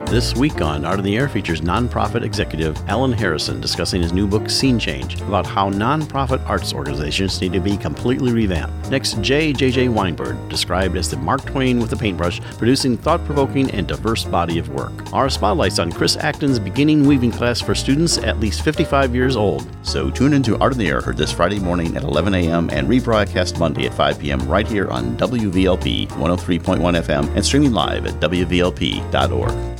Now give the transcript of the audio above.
This week on Art in the Air features nonprofit executive Alan Harrison discussing his new book, Scene Change, about how nonprofit arts organizations need to be completely revamped. Next, J.J. Weinberg, described as the Mark Twain with a paintbrush, producing thought-provoking and diverse body of work. Our spotlights on Chris Acton's beginning weaving class for students at least 55 years old. So tune into Art in the Air, heard this Friday morning at 11 a.m. and rebroadcast Monday at 5 p.m. right here on WVLP 103.1 FM and streaming live at WVLP.org.